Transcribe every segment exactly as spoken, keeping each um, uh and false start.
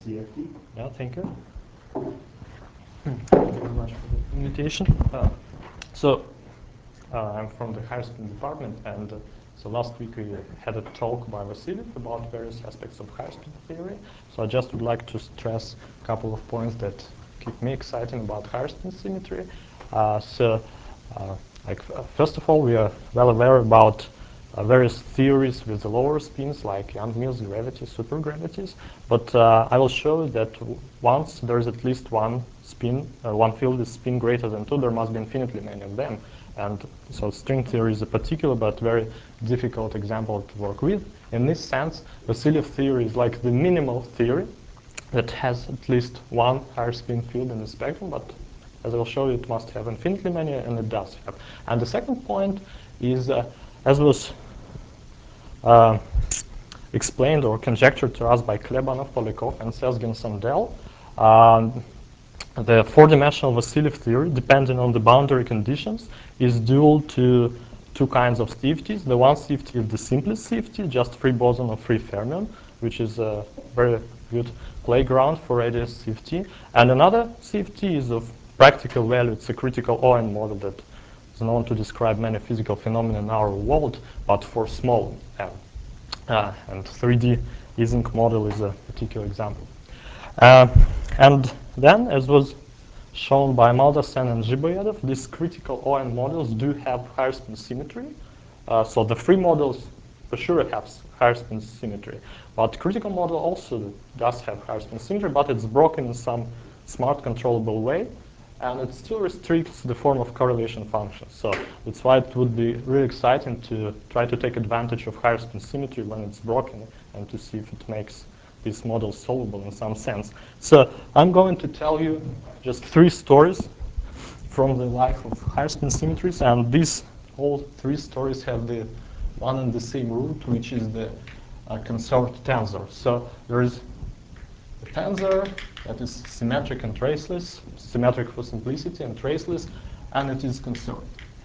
C F D. Yeah, thank you. Thank you very much for the invitation. Uh, so, uh, I'm from the higher spin department, and uh, so last week we had a talk by Vasily about various aspects of higher spin theory. So I just would like to stress a couple of points that keep me excited about higher spin symmetry. Uh, so, uh, like uh, first of all, we are well aware about uh, various theories with the lower spins, like Young-Mills gravity, supergravities. But uh, I will show that w once there is at least one spin, uh, one field with spin greater than two, there must be infinitely many of them. And so string theory is a particular but very difficult example to work with. In this sense, Vasilyev theory is like the minimal theory that has at least one higher spin field in the spectrum, but as I'll show you, it must have infinitely many, and it does have. And the second point is, uh, as was uh, explained or conjectured to us by Klebanov, Polyakov, and Sezgin-Sandel, um, the four-dimensional Vasilyev theory, depending on the boundary conditions, is dual to two kinds of C F Ts. The one C F T is the simplest C F T, just free boson or free fermion, which is a very good playground for radius C F T. And another C F T is of practical value. It's a critical O N model that is known to describe many physical phenomena in our world, but for small m. Uh, and three D Ising model is a particular example. Uh, and then, as was shown by Maldacen and Zhiboyedov, these critical O N models do have higher spin symmetry. Uh, so the free models for sure have higher spin symmetry. But critical model also does have higher spin symmetry, but it's broken in some smart controllable way. And it still restricts the form of correlation functions. So that's why it would be really exciting to try to take advantage of higher spin symmetry when it's broken and to see if it makes these models solvable in some sense. So I'm going to tell you just three stories from the life of higher spin symmetries, and these all three stories have the one and the same root, which is the uh, conserved tensor. So there is a tensor that is symmetric and traceless, symmetric for simplicity and traceless, and it is conserved.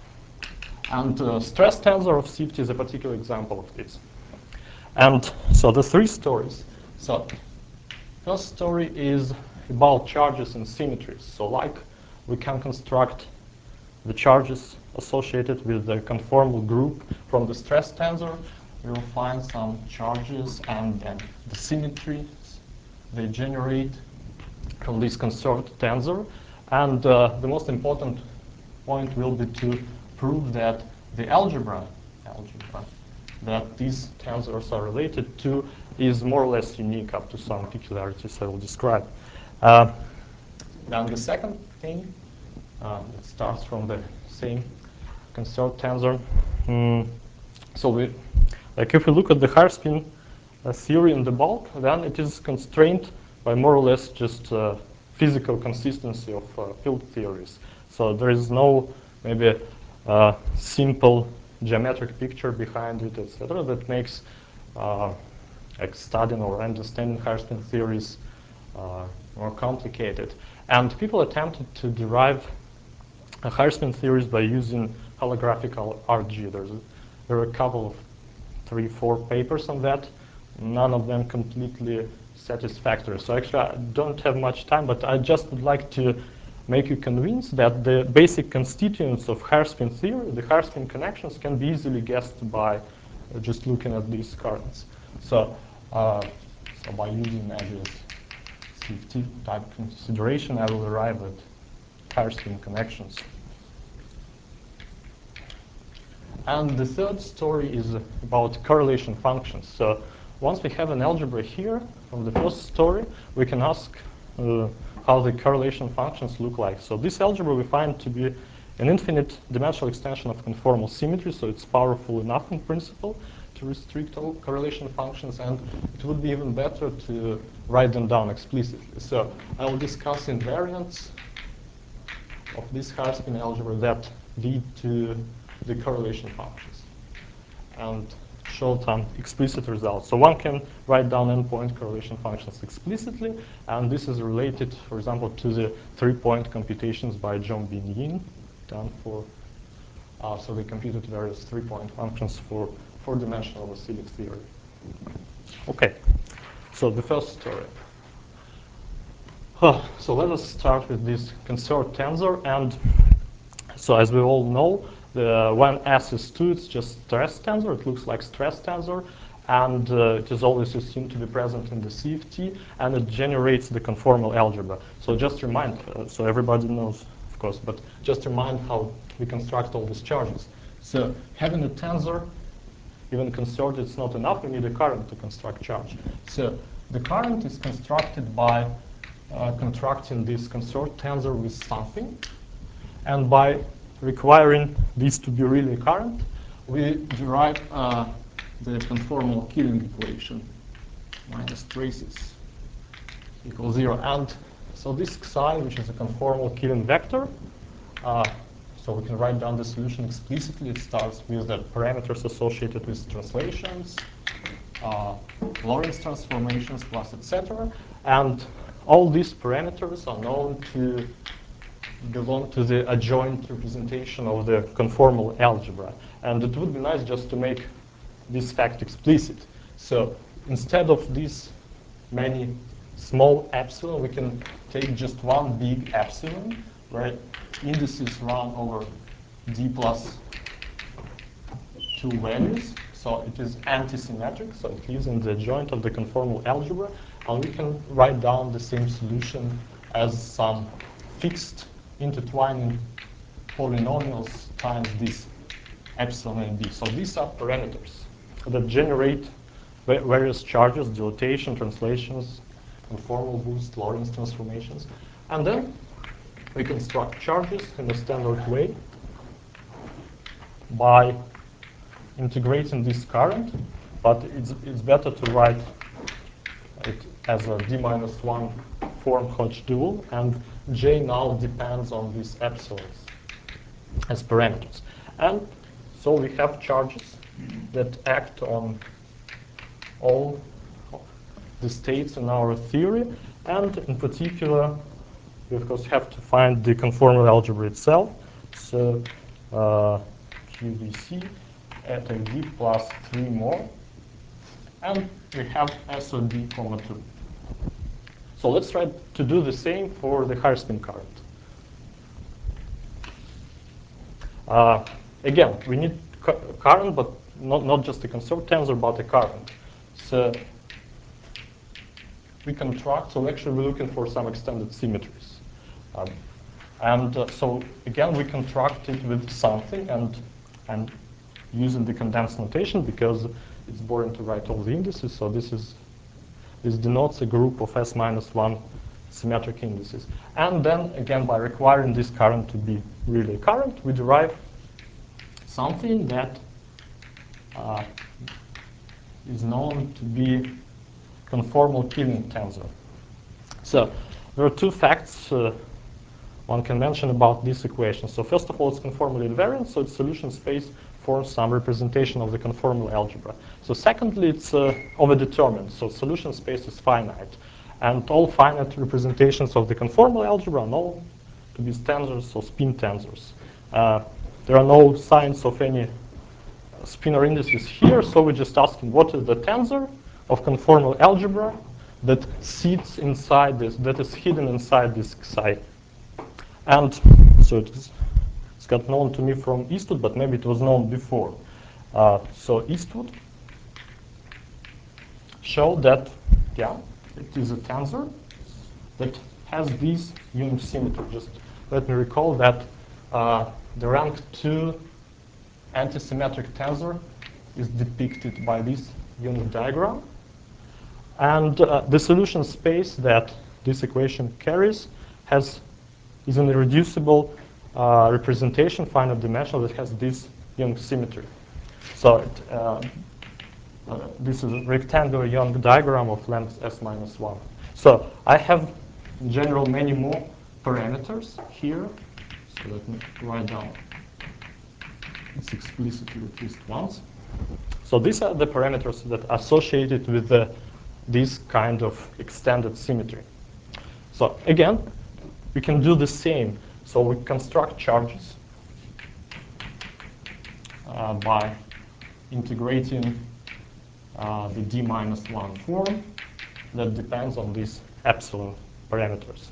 And uh, stress tensor of C F T is a particular example of this. And so the three stories. So first story is about charges and symmetries. So like we can construct the charges associated with the conformal group from the stress tensor. We will find some charges and then the symmetries they generate from this conserved tensor. And uh, the most important point will be to prove that the algebra, algebra that these tensors are related to is more or less unique up to some peculiarities I will describe. Uh, then the second thing, uh, it starts from the same conserved tensor. Mm, so we, like if we look at the higher spin uh, theory in the bulk, then it is constrained by more or less just uh, physical consistency of uh, field theories. So there is no maybe uh, simple geometric picture behind it, et cetera, that makes uh, like studying or understanding higher spin theories uh, more complicated. And people attempted to derive uh, higher spin theories by using holographic R G. There's a, there are a couple of three, four papers on that. None of them completely satisfactory. So actually, I don't have much time, but I just would like to make you convinced that the basic constituents of higher spin theory, the higher spin connections, can be easily guessed by uh, just looking at these currents. So, uh, so by using measures C F T type consideration, I will arrive at higher spin connections. And the third story is about correlation functions. So once we have an algebra here from the first story, we can ask uh, how the correlation functions look like. So this algebra we find to be an infinite dimensional extension of conformal symmetry, so it's powerful enough in principle to restrict all correlation functions, and it would be even better to write them down explicitly. So I will discuss invariants of this higher spin algebra that lead to the correlation functions and show some explicit results. So one can write down endpoint correlation functions explicitly, and this is related, for example, to the three-point computations by John Bin Yin done for, uh, so they computed various three-point functions for four-dimensional Vasilyev theory. Okay, so the first story. Huh, so let us start with this conserved tensor. And so as we all know, the, when S is two, it's just stress tensor. It looks like stress tensor. And uh, it is always assumed to be present in the C of T, and it generates the conformal algebra. So just remind, uh, so everybody knows, of course, but just remind how we construct all these charges. So having a tensor, even conserved, it's not enough. We need a current to construct charge. So the current is constructed by uh, contracting this conserved tensor with something. And by requiring this to be really current, we derive uh, the conformal Killing equation, minus traces equals zero. And so this psi, which is a conformal Killing vector, uh, so we can write down the solution explicitly. It starts with the parameters associated with translations, uh, Lorentz transformations, plus et cetera. And all these parameters are known to belong to the adjoint representation of the conformal algebra. And it would be nice just to make this fact explicit. So instead of these many small epsilon, we can take just one big epsilon, where indices run over d plus two values. So it is anti-symmetric, so it lives in the adjoint of the conformal algebra. And we can write down the same solution as some fixed intertwining polynomials times this epsilon and b. So these are parameters that generate various charges, dilatation, translations, conformal boost, Lorentz transformations. And then we construct charges in a standard way by integrating this current, but it's, it's better to write it as a d minus one form Hodge dual, and J now depends on these epsilons as parameters. And so we have charges that act on all the states in our theory, and in particular, we of course have to find the conformal algebra itself. So uh, Q V C at a d plus three more, and we have S O D comma two. So let's try to do the same for the higher spin current. Uh, again, we need cu current, but not, not just a conserved tensor, but a current. So we contract, so actually we're looking for some extended symmetries. Um, and uh, so again, we contract it with something, and, and using the condensed notation because it's boring to write all the indices. So this is this denotes a group of S minus one symmetric indices. And then again, by requiring this current to be really current, we derive something that uh, is known to be conformal Killing tensor. So there are two facts uh, one can mention about this equation. So first of all, it's conformally invariant, so its solution space forms some representation of the conformal algebra. So secondly, it's uh, overdetermined, so solution space is finite. And all finite representations of the conformal algebra are known to be tensors or spin tensors. Uh, there are no signs of any spinor indices here, so we're just asking what is the tensor of conformal algebra that sits inside this, that is hidden inside this psi. And so it's, it's got known to me from Eastwood, but maybe it was known before. Uh, so Eastwood showed that, yeah, it is a tensor that has this unit symmetry. Just let me recall that uh, the rank two antisymmetric tensor is depicted by this unit diagram. And uh, the solution space that this equation carries has is an irreducible uh, representation, finite dimensional, that has this Young symmetry. So it, uh, uh, this is a rectangular Young diagram of length s minus one. So I have, in general, many more parameters here. So let me write down this explicitly at least once. So these are the parameters that are associated with the, this kind of extended symmetry. So again, we can do the same. So we construct charges uh, by integrating uh, the d minus one form that depends on this epsilon parameters.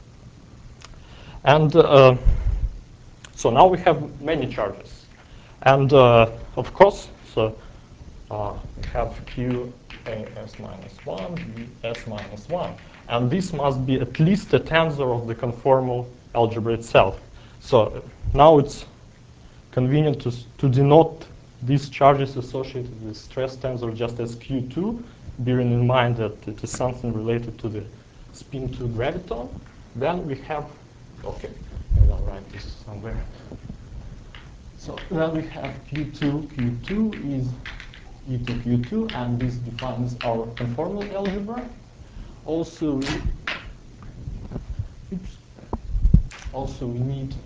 And uh, so now we have many charges. And uh, of course, so uh, we have Q A S minus one, B S minus one. And this must be at least a tensor of the conformal algebra itself. So now it's convenient to, to denote these charges associated with stress tensor just as Q two, bearing in mind that it is something related to the spin two graviton. Then we have, okay, maybe I'll write this somewhere. So then we have Q two. Q two is E to Q two, and this defines our conformal algebra. Also, we, oops, also we need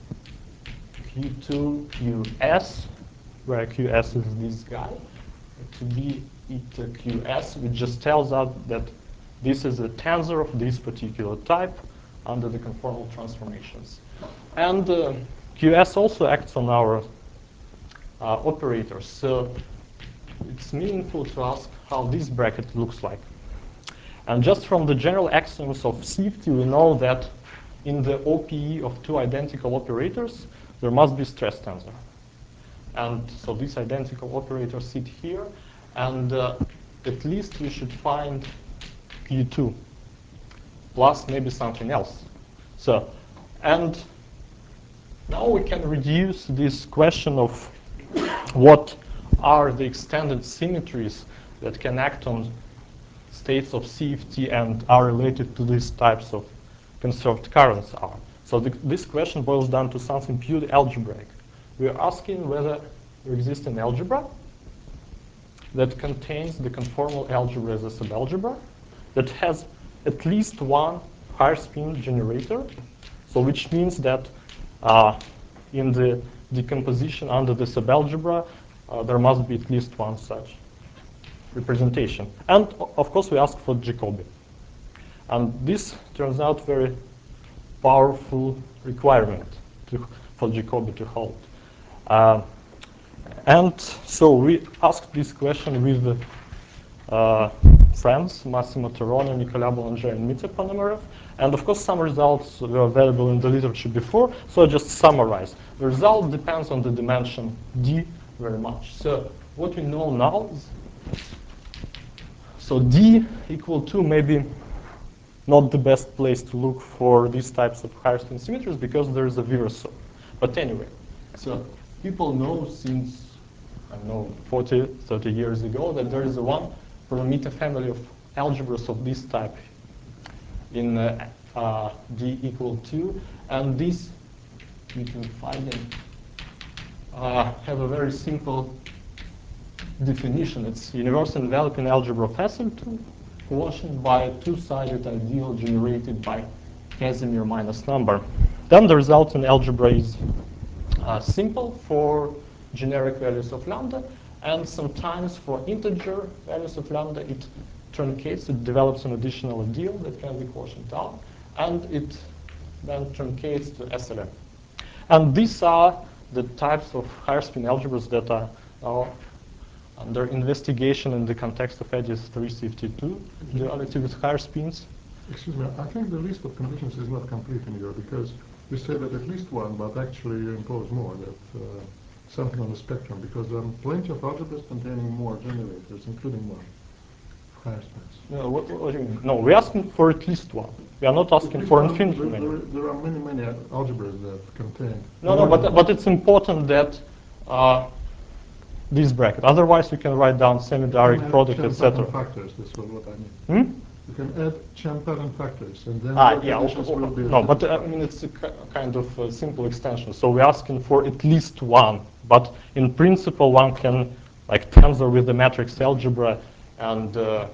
Q two, Q S, where Q S is this guy, to be E to Q S, which just tells us that this is a tensor of this particular type under the conformal transformations. And uh, Q S also acts on our uh, operators, so it's meaningful to ask how this bracket looks like. And just from the general axioms of safety, we know that in the O P E of two identical operators, there must be stress tensor. And so these identical operators sit here, and uh, at least we should find Q two, plus maybe something else. So, and now we can reduce this question of what are the extended symmetries that can act on states of C F T and are related to these types of conserved currents are. So the, this question boils down to something purely algebraic. We are asking whether there exists an algebra that contains the conformal algebra as a subalgebra that has at least one higher spin generator, so which means that uh, in the decomposition under the subalgebra, uh, there must be at least one such representation. And of course, we ask for Jacobi. And this turns out very powerful requirement to, for Jacobi to hold. Uh, and so we asked this question with uh, friends, Massimo Torrone, Nicolas Boulanger, and Mitya Ponomarev. And of course, some results were available in the literature before, so I just summarize. The result depends on the dimension D very much. So what we know now is, so D equal to maybe not the best place to look for these types of higher spin symmetries because there is a Virasov. But anyway, so people know since, I don't know, forty, thirty years ago that there is a one parameter family of algebras of this type in uh, uh, D equal to, and this you can find in, uh, have a very simple definition. It's universal enveloping algebra of Heseltine, quotient by a two-sided ideal generated by Casimir minus number. Then the resulting algebra is uh, simple for generic values of lambda, and sometimes for integer values of lambda, it truncates, it develops an additional ideal that can be quotient out, and it then truncates to S L M. And these are the types of higher spin algebras that are now under investigation in the context of EDIS three fifty-two, duality with higher spins. Excuse me, I think the list of conditions is not complete in here because you say that at least one, but actually you impose more, that uh, something on the spectrum, because there are plenty of algebras containing more generators, including one. Higher spins. No, what, what do you mean? No, we're asking for at least one. We are not asking for infinite there, many. there, there are many, many algebras that contain. No, no, but, but it's important that uh, this bracket. Otherwise, we can write down semi-direct product, et cetera. Factors, this was what I mean. Hmm? You can add Champaran factors, and then Ah, the yeah, conditions okay, will okay. be. No, but uh, I mean, it's a kind of a simple extension. So we're asking for at least one. But in principle, one can like tensor with the matrix algebra and uh,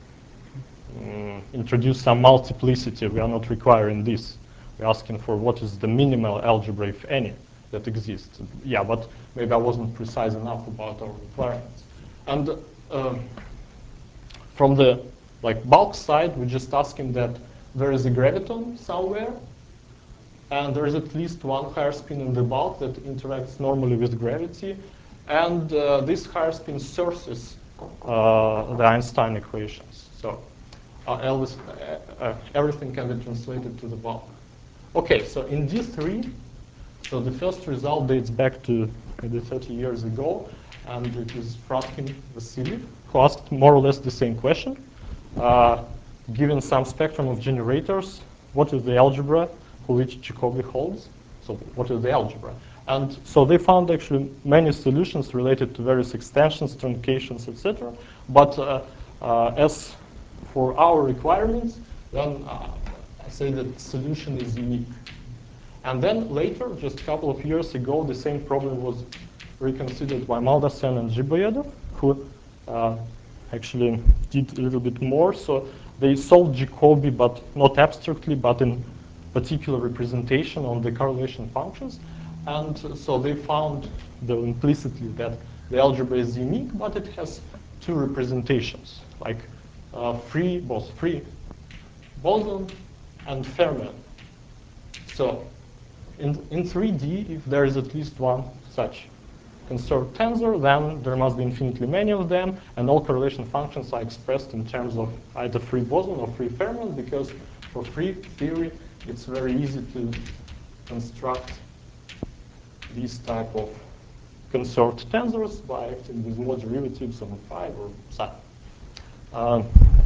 mm, introduce some multiplicity. We are not requiring this. We're asking for what is the minimal algebra, if any, that exists. Yeah, but maybe I wasn't precise enough about our requirements. And uh, from the like bulk side, we're just asking that there is a graviton somewhere, and there is at least one higher spin in the bulk that interacts normally with gravity, and uh, this higher spin sources uh, the Einstein equations. So uh, Elvis, uh, uh, everything can be translated to the bulk. Okay, so in D three, so the first result dates back to maybe thirty years ago, and it is Fradkin Vasiliev, who asked more or less the same question. Uh, given some spectrum of generators, what is the algebra for which Jacobi holds? So what is the algebra? And so they found actually many solutions related to various extensions, truncations, et cetera. But uh, uh, as for our requirements, then uh, I say that the solution is unique. And then later, just a couple of years ago, the same problem was reconsidered by Maldacen and Zhiboyedov, who uh, actually did a little bit more. So they solved Jacobi, but not abstractly, but in particular representation on the correlation functions. And so they found, though implicitly, that the algebra is unique, but it has two representations, like uh, free, both free boson and Fermat. So in, in three D, if there is at least one such conserved tensor, then there must be infinitely many of them, and all correlation functions are expressed in terms of either free boson or free Fermat, because for free theory, it's very easy to construct these type of conserved tensors by acting with more derivatives on phi or psi. Um,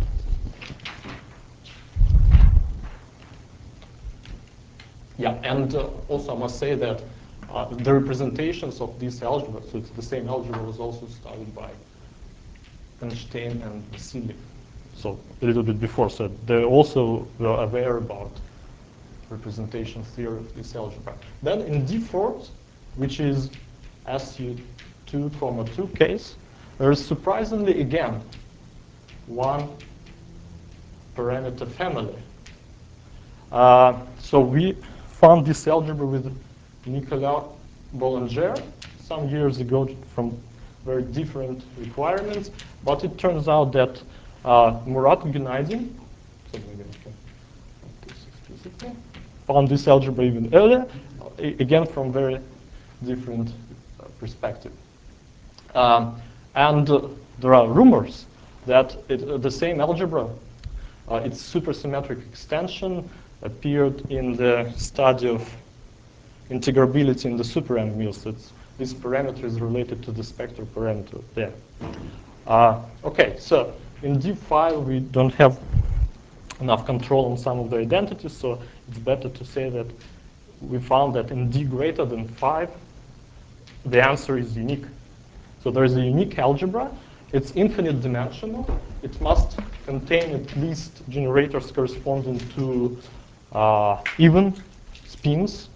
yeah, and uh, also I must say that uh, the representations of this algebra, so it's the same algebra, was also studied by Einstein and Vasiliev, so a little bit before. So they also were aware about representation theory of this algebra. Then in D four, which is S U two, two case, there is surprisingly again one parameter family. Uh, so we found this algebra with Nicolas Boulanger some years ago from very different requirements, but it turns out that uh, Murat Günaydin, so maybe I can put this explicitly, found this algebra even earlier, again from very different uh, perspective. Um, and uh, there are rumors that it, uh, the same algebra, uh, its supersymmetric extension, appeared in the study of integrability in the super-M Millsets. This parameter is related to the spectral parameter there. Uh, okay, so in D five we don't have enough control on some of the identities, so it's better to say that we found that in D greater than five, the answer is unique. So there is a unique algebra. It's infinite dimensional. It must contain at least generators corresponding to uh, even spins.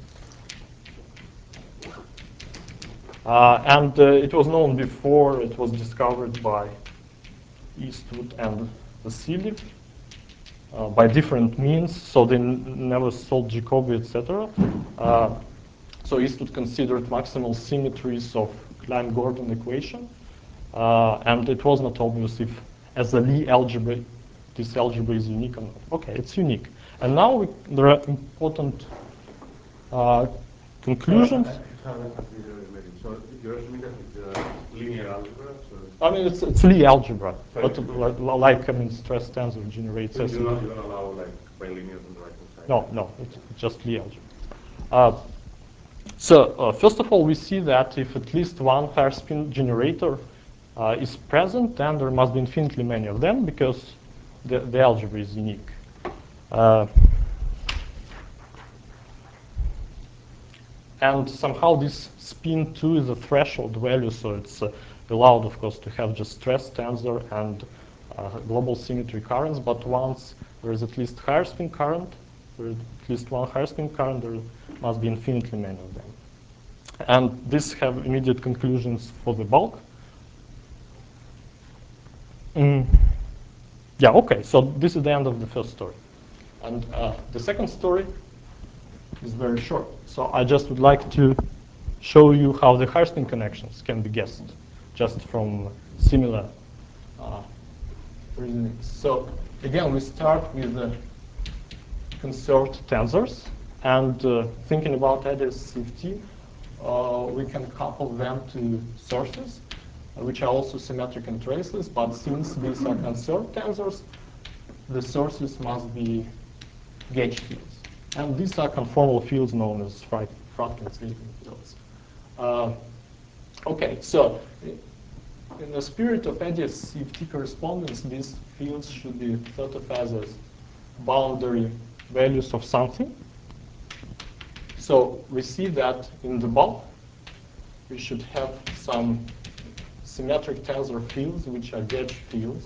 Uh, and uh, it was known before. It was discovered by Eastwood and Vasiliev uh, by different means. So they n never solved Jacobi, et cetera. Uh, so Eastwood considered maximal symmetries of Klein-Gordon equation. Uh, and it was not obvious if, as a Lie algebra, this algebra is unique or not. Okay, it's unique. And now we, there are important uh, conclusions. So you're assuming that it's a linear algebra? So I mean, it's, it's Lie algebra, but like, like I mean, stress tensor generates. so you don't, you don't allow like bilinears on the right hand side? No, no, it's just Lie algebra. Uh, so uh, first of all, we see that if at least one hairspin generator uh, is present, then there must be infinitely many of them because the, the algebra is unique. Uh, and somehow this spin two is a threshold value, so it's uh, allowed, of course, to have just stress tensor and uh, global symmetry currents, but once there is at least higher spin current, there is at least one higher spin current, there must be infinitely many of them. And these have immediate conclusions for the bulk. Mm. Yeah, okay, so this is the end of the first story. And uh, the second story is very short. So I just would like to show you how the higher spin connections can be guessed just from similar uh, reasonings. So again, we start with the conserved tensors. And uh, thinking about that as C F T, uh, we can couple them to sources, which are also symmetric and traceless. But since these are conserved tensors, the sources must be gauge fields. And these are conformal fields known as Franklin-Sweeting fields. Uh, okay, so in the spirit of A D S C F T correspondence, these fields should be thought of as, as boundary values of something. So we see that in the bulk, we should have some symmetric tensor fields, which are gauge fields.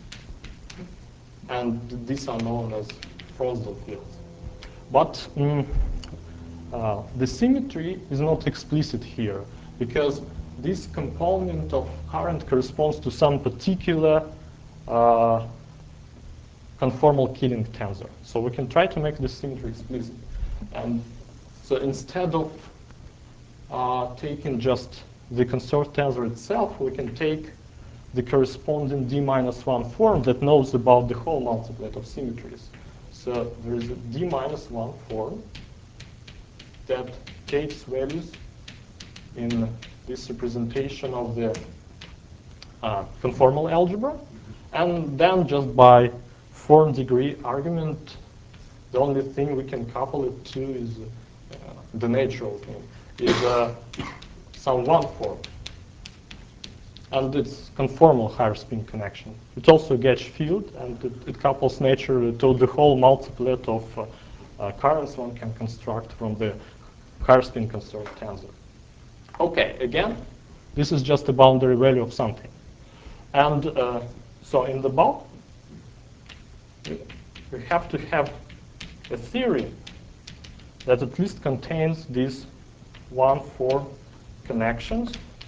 And these are known as Frosdal fields. But mm, uh, the symmetry is not explicit here, because this component of current corresponds to some particular uh, conformal Killing tensor. So we can try to make this symmetry explicit. And so instead of uh, taking just the conserved tensor itself, we can take the corresponding d minus one form that knows about the whole multiplet of symmetries. So there is a d minus one form that takes values in this representation of the uh, conformal algebra, and then just by form degree argument, the only thing we can couple it to is uh, the natural thing, is uh, some one form. And it's conformal higher spin connection. It's also a gauge field, and it, it couples nature to the whole multiplet of uh, uh, currents one can construct from the higher spin conserved tensor. Okay, again, this is just a boundary value of something. And uh, so in the bulk, we have to have a theory that at least contains these one form connections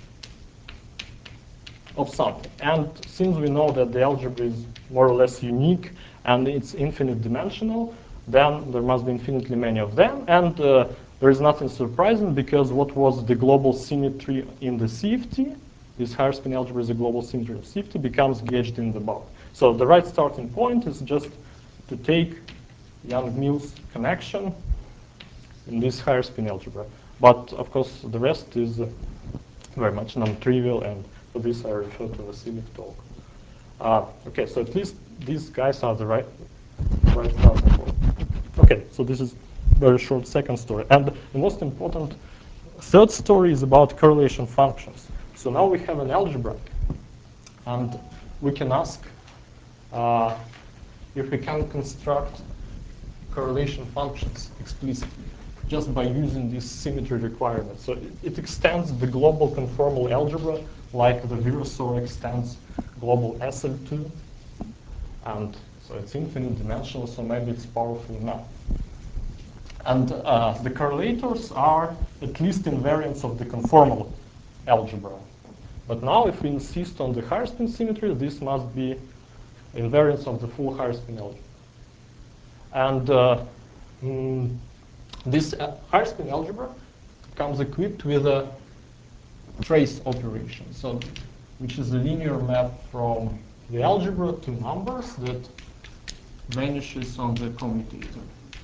of something. And since we know that the algebra is more or less unique and it's infinite dimensional, then there must be infinitely many of them. And uh, there is nothing surprising, because what was the global symmetry in the C F T, this higher spin algebra is a global symmetry of C F T, becomes gauged in the bulk. So the right starting point is just to take Young-Mills connection in this higher spin algebra. But of course, the rest is uh, very much non-trivial, and for this I refer to the civic talk. Uh, okay, so at least these guys are the right, right starting point. Okay, so this is very short second story. And the most important third story is about correlation functions. So now we have an algebra, and we can ask uh, if we can construct correlation functions explicitly just by using this symmetry requirement. So it, it extends the global conformal algebra like the Virasor extends global S L two. And so it's infinite dimensional, so maybe it's powerful enough. And uh, the correlators are at least invariants of the conformal algebra. But now if we insist on the higher spin symmetry, this must be invariance of the full higher spin algebra. And uh, mm, this uh, higher spin algebra comes equipped with a trace operation, so which is a linear map from the algebra to numbers that vanishes on the commutator.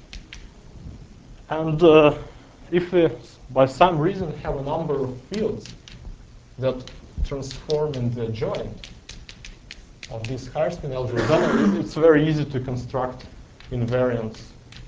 And uh, if we, by some reason, have a number of fields that transform in the adjoint of this higher spin algebra, then it's very easy to construct invariants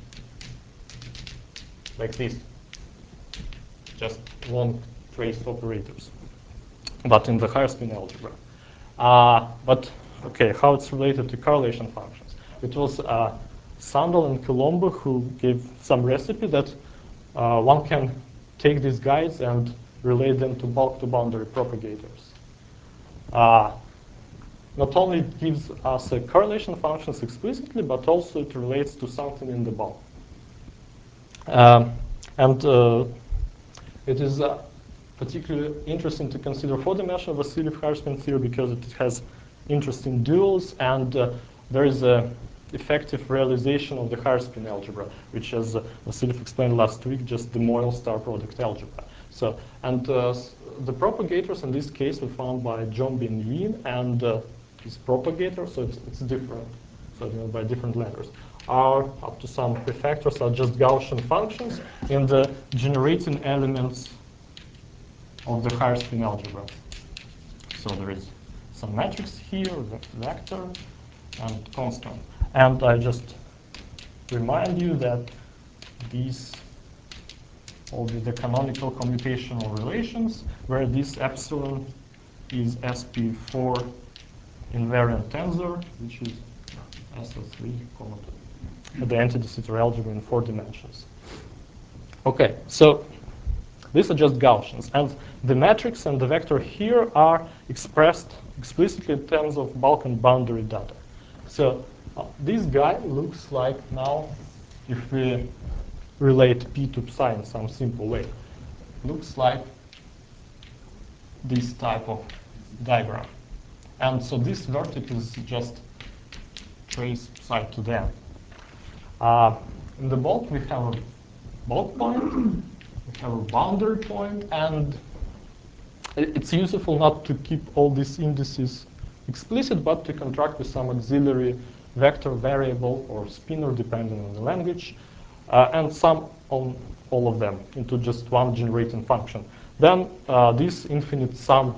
like this, just long trace operators, but in the higher spin algebra. Uh, but okay, how it's related to correlation functions? It was uh, Sandel and Colombo who gave some recipe that uh, one can take these guys and relate them to bulk to boundary propagators. Uh, not only it gives us a correlation functions explicitly, but also it relates to something in the bulk. Um, and uh, it is uh, particularly interesting to consider four-dimensional Vassiliev higher spin theory because it has interesting duals, and uh, there is a effective realization of the higher spin algebra, which, as uh, Vassiliev explained last week, just the Moyle star product algebra. So, and uh, the propagators in this case were found by John Bin-Yin and uh, his propagator, so it's, it's different, so you know, by different letters, are up to some prefactors are just Gaussian functions in the generating elements of the higher spin algebra. So there is some matrix here, the vector, and constant. And I just remind you that these will be the canonical commutational relations, where this epsilon is S P four invariant tensor, which is S O three, comma, the entity sitter algebra in four dimensions. Okay, so these are just Gaussians, and the matrix and the vector here are expressed explicitly in terms of bulk and boundary data. So uh, this guy looks like now, if we relate P to psi in some simple way, looks like this type of diagram. And so this vertex is just trace psi to them. Uh, in the bulk, we have a bulk point, we have a boundary point, and it's useful not to keep all these indices explicit, but to contract with some auxiliary vector variable or spinor, depending on the language, uh, and sum on all of them into just one generating function. Then uh, this infinite sum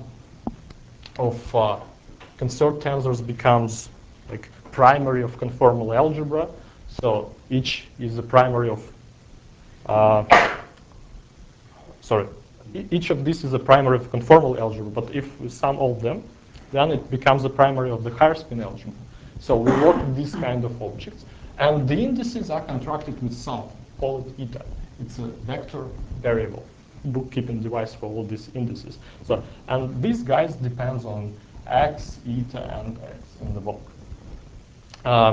of uh, conserved tensors becomes like primary of conformal algebra. So each is a primary of, uh, sorry, e each of these is a primary of conformal algebra. But if we sum all of them, then it becomes a primary of the higher spin algebra. So we work with these kind of objects. And the indices are contracted with something, call it eta. It's a vector variable, bookkeeping device for all these indices. So, and these guys depends on x, eta, and x in the bulk. Uh,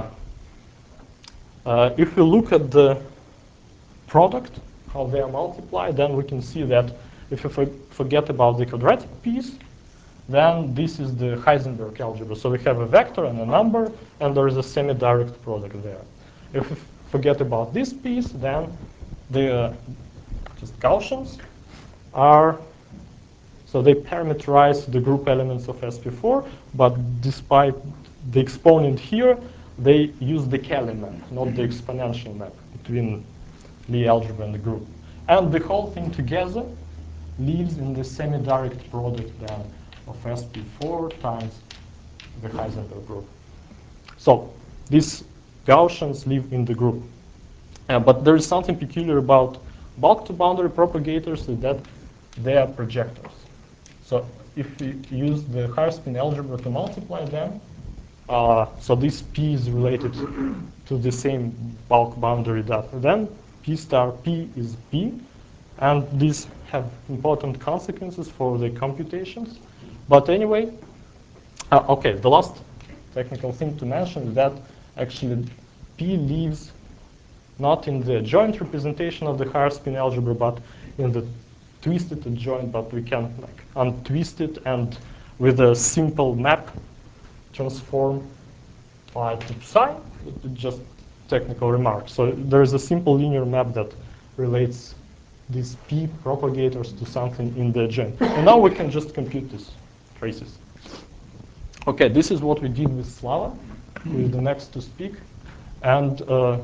uh, if we look at the product, how they are multiplied, then we can see that if you for forget about the quadratic piece, then this is the Heisenberg algebra. So we have a vector and a number, and there is a semi-direct product there. If we forget about this piece, then the uh, just Gaussians are, so they parameterize the group elements of S P four, but despite the exponent here, they use the Cayley map, not the exponential map between Lie algebra and the group. And the whole thing together lives in the semi-direct product then of S P four times the Heisenberg group. So these Gaussians live in the group. Uh, but there is something peculiar about bulk-to-boundary propagators, is that they are projectors. So if we use the higher spin algebra to multiply them, uh, so this P is related to the same bulk boundary data, then P star P is P, and these have important consequences for the computations. But anyway, uh, okay, the last technical thing to mention is that actually P lives not in the joint representation of the higher spin algebra, but in the twisted adjoint, but we can like untwist it and with a simple map transform phi to psi. Just technical remark. So there is a simple linear map that relates these P propagators to something in the adjoint. And now we can just compute these traces. Okay, this is what we did with Slava, who is the next to speak. And uh,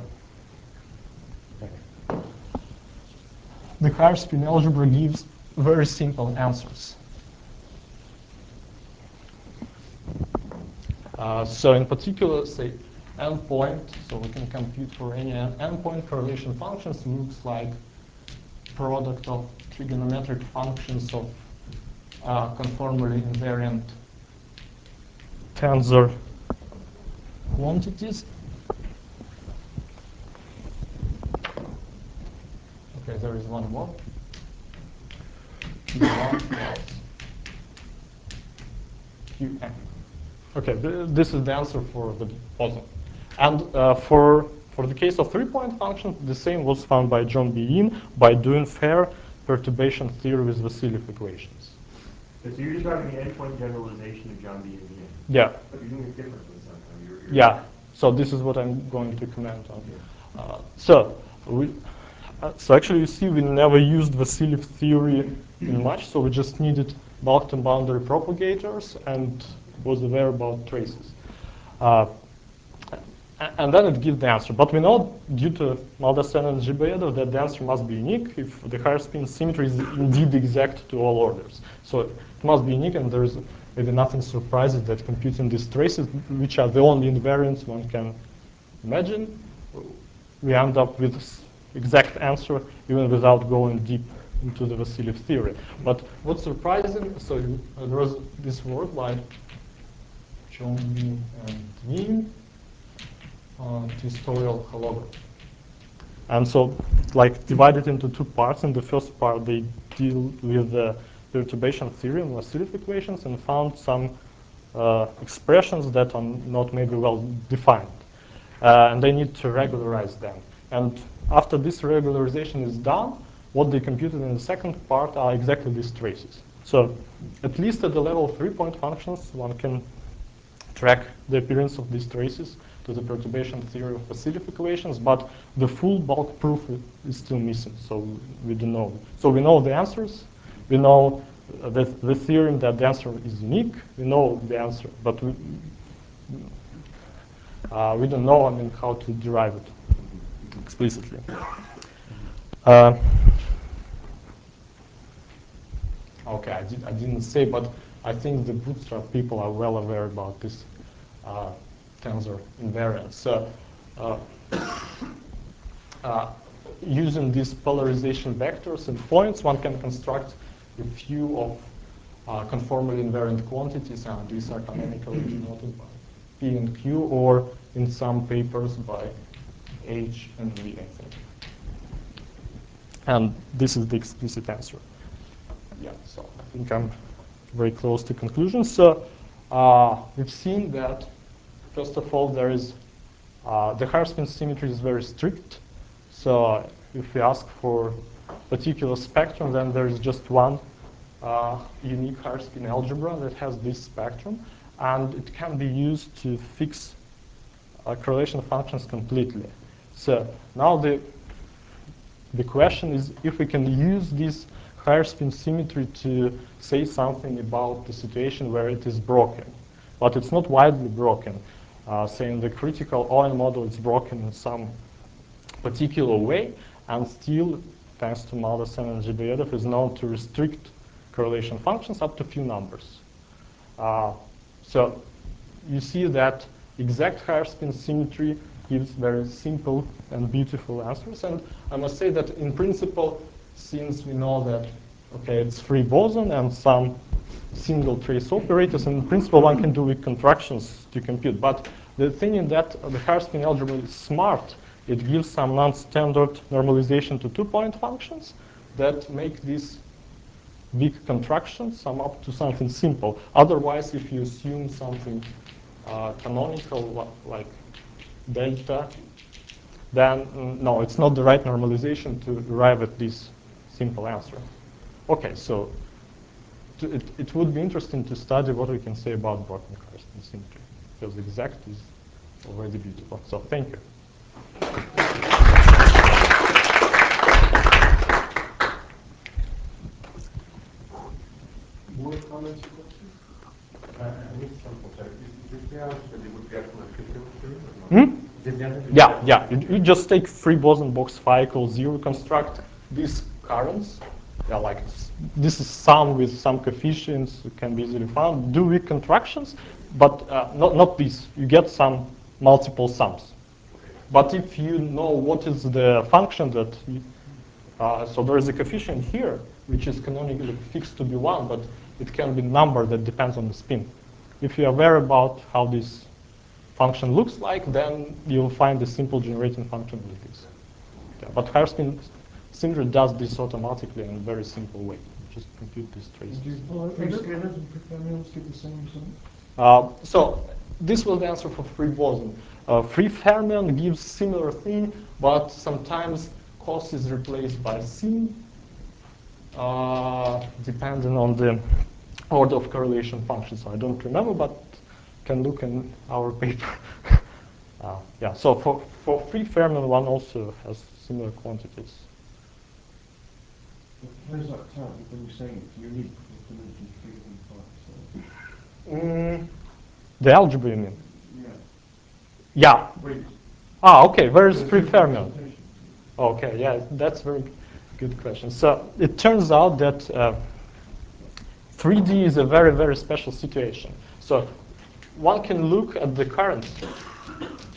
the higher spin algebra gives very simple answers. Uh, so in particular, say endpoint, so we can compute for any endpoint correlation functions, looks like product of trigonometric functions of uh, conformally invariant tensor quantities. Okay, there is one more. Q one plus Q n. Okay, th this is the answer for the boson. And uh, for for the case of three-point functions, the same was found by John B. Yin by doing fair perturbation theory with Vassiliev equations. So you're describing the endpoint generalization of John B. and Yin. Yeah. But you're doing it differently sometimes. You're, you're Yeah. So this is what I'm going to comment on. Uh, so we. Uh, so actually, you see, we never used Vassiliev theory in much, so we just needed bulk and boundary propagators and was aware about traces. Uh, and then it gives the answer. But we know, due to Maldacen and Zhiboedov, that the answer must be unique if the higher spin symmetry is indeed exact to all orders. So it must be unique, and there's maybe nothing surprising that computing these traces, which are the only invariants one can imagine, we end up with this exact answer even without going deep into the Vasiliev theory. But what's surprising, so uh, there was this work by Chomby and Nim on twistorial holography. And so, like, divided into two parts. In the first part, they deal with the perturbation theory and Vasiliev equations and found some uh, expressions that are not maybe well defined. Uh, and they need to regularize them. And after this regularization is done, what they computed in the second part are exactly these traces. So at least at the level of three-point functions, one can track the appearance of these traces to the perturbation theory of Vasiliev equations, but the full bulk proof is still missing, so we don't know. So we know the answers, we know the, the theorem that the answer is unique, we know the answer, but we, uh, we don't know, I mean, how to derive it explicitly. Uh, okay, I, did, I didn't say, but I think the Bootstrap people are well aware about this uh, tensor invariance. So, uh, uh, using these polarization vectors and points, one can construct a few of uh, conformally invariant quantities, and these are canonically denoted by P and Q, or in some papers by H and V, I think. And this is the explicit answer. Yeah, so I think I'm very close to conclusion. So uh, we've seen that, first of all, there is uh, the higher spin symmetry is very strict. So uh, if we ask for particular spectrum, then there is just one uh, unique higher spin algebra that has this spectrum, and it can be used to fix uh, correlation functions completely. So now the the question is if we can use this higher spin symmetry to say something about the situation where it is broken, but it's not widely broken. Uh, say in the critical O N model, it's broken in some particular way, and still, thanks to Maldasan and Zhebeyedov, is known to restrict correlation functions up to few numbers. Uh, so you see that exact higher spin symmetry gives very simple and beautiful answers. And I must say that in principle, since we know that, okay, it's free boson and some single trace operators, and in principle one can do weak contractions to compute. But the thing is that the higher spin algebra is smart. It gives some non-standard normalization to two-point functions that make these weak contractions sum up to something simple. Otherwise, if you assume something uh, canonical like delta, then mm, no, it's not the right normalization to arrive at this simple answer. Okay, so to, it, it would be interesting to study what we can say about broken higher spin symmetry, because exact is already beautiful. So thank you. More comments or questions? Uh, I need some sorry. Is, is this the answer that you would get from a critical theory or not? Hmm? Is this the answer that Yeah, yeah. You, you just take free boson box phi equals zero, construct these currents. Yeah, like this is sum with some coefficients, it can be easily found. Do weak contractions, but uh, not not these. You get some multiple sums. But if you know what is the function that, you, uh, so there is a coefficient here, which is canonically fixed to be one, but it can be a number that depends on the spin. If you are aware about how this function looks like, then you'll find a simple generating function like this. Yeah, but higher spin symmetry does this automatically in a very simple way. Just compute these traces. Do free scalars and free fermions give the same result? Uh, so this was the answer for free boson. Uh, free fermion gives similar thing, but sometimes cos is replaced by sin, uh, depending on the order of correlation function. So I don't remember, but can look in our paper. uh, yeah. So for for free fermion, one also has similar quantities. How does that tell when you're saying it's unique? It's dimension three point five. So. Mm, the algebra, you mean? Yeah. Yeah. Wait. Ah, okay. Where is There's free two fermion? representations. Okay, yeah, that's a very good question. So it turns out that uh, three D is a very, very special situation. So one can look at the currents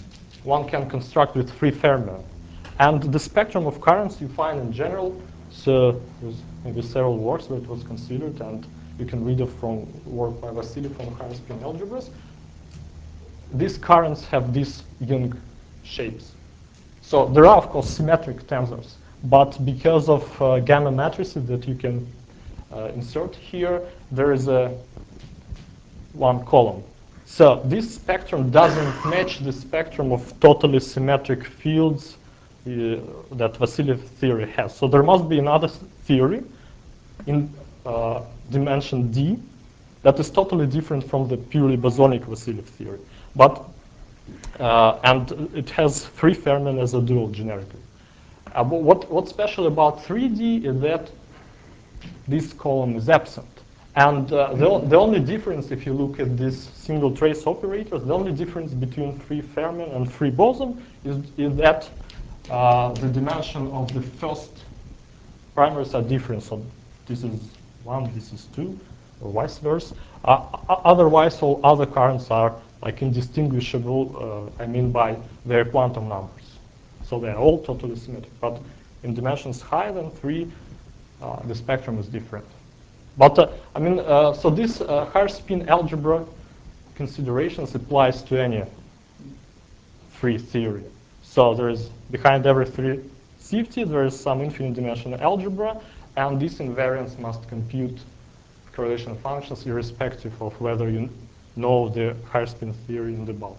one can construct with free fermion. And the spectrum of currents you find in general, so there's maybe several works where it was considered, and you can read it from work by Vasily from higher spin algebras. These currents have these Young shapes. So there are, of course, symmetric tensors, but because of uh, gamma matrices that you can uh, insert here, there is a one column. So this spectrum doesn't match the spectrum of totally symmetric fields uh, that Vasiliev theory has. So there must be another theory in uh, dimension D that is totally different from the purely bosonic Vasiliev theory. But uh, and it has three fermion as a dual generically. Uh, but what, what's special about three D is that this column is absent. And uh, the, the only difference, if you look at these single trace operators, the only difference between three fermion and three boson is, is that uh, the dimension of the first primaries are different. So this is one, this is two, or vice versa. Uh, otherwise, all other currents are like indistinguishable, uh, I mean by their quantum numbers. So they're all totally symmetric. But in dimensions higher than three, uh, the spectrum is different. But uh, I mean, uh, so this uh, higher spin algebra considerations applies to any free theory. So there is behind every free C F T there is some infinite dimensional algebra, and these invariants must compute correlation functions irrespective of whether you know the higher spin theory in the bulk.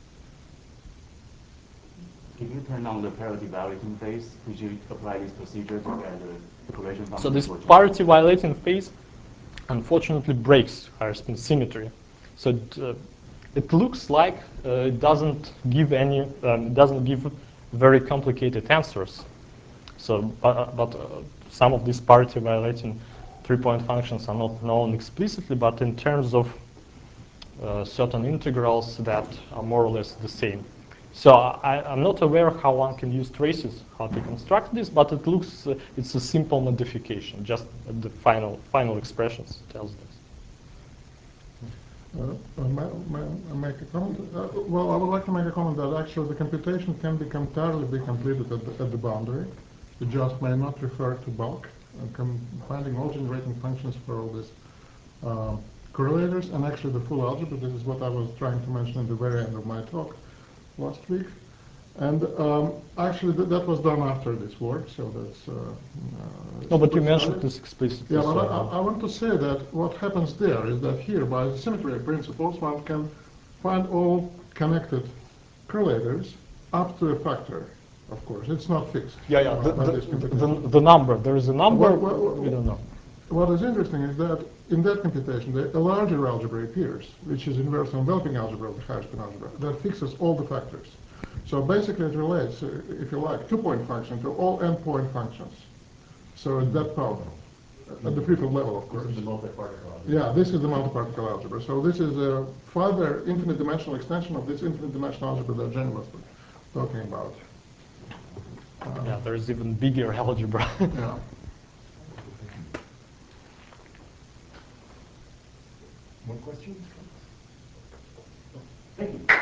If you turn on the parity violating phase, could you apply this procedure to get the correlation function? So this parity violating phase unfortunately breaks higher spin symmetry. So it, uh, it looks like uh, it doesn't give any, um, doesn't give very complicated answers. So, uh, but uh, some of these parity violating three-point functions are not known explicitly, but in terms of uh, certain integrals that are more or less the same. So I, I'm not aware how one can use traces, how to construct this, but it looks, uh, it's a simple modification, just the final, final expressions tells this. Uh, uh, may, may I make a comment? Uh, well, I would like to make a comment that actually the computation can be entirely be completed at the, at the boundary. It just may not refer to bulk. And finding all generating functions for all these uh, correlators, and actually the full algebra, this is what I was trying to mention at the very end of my talk last week. And um, actually th that was done after this work, so that's... Uh, uh, no, but you mentioned this explicitly. Yeah, but so I, I want to say that what happens there is that here, by symmetry principles, one can find all connected correlators up to a factor, of course. It's not fixed. Yeah, yeah, uh, the, by the, this the, computation. the number, there is a number, What- what- what- we don't know. What is interesting is that in that computation, the, a larger algebra appears, which is inverse enveloping algebra of the higher spin algebra, that fixes all the factors. So basically it relates, uh, if you like, two-point function to all n-point functions. So it's that powerful. At the prefield level, of course. This is the multi-particle algebra. Yeah, this is the multi-particle algebra. So this is a further infinite dimensional extension of this infinite dimensional algebra that Jenny was talking about. Uh, Yeah, there's even bigger algebra. yeah. More questions? Thank you.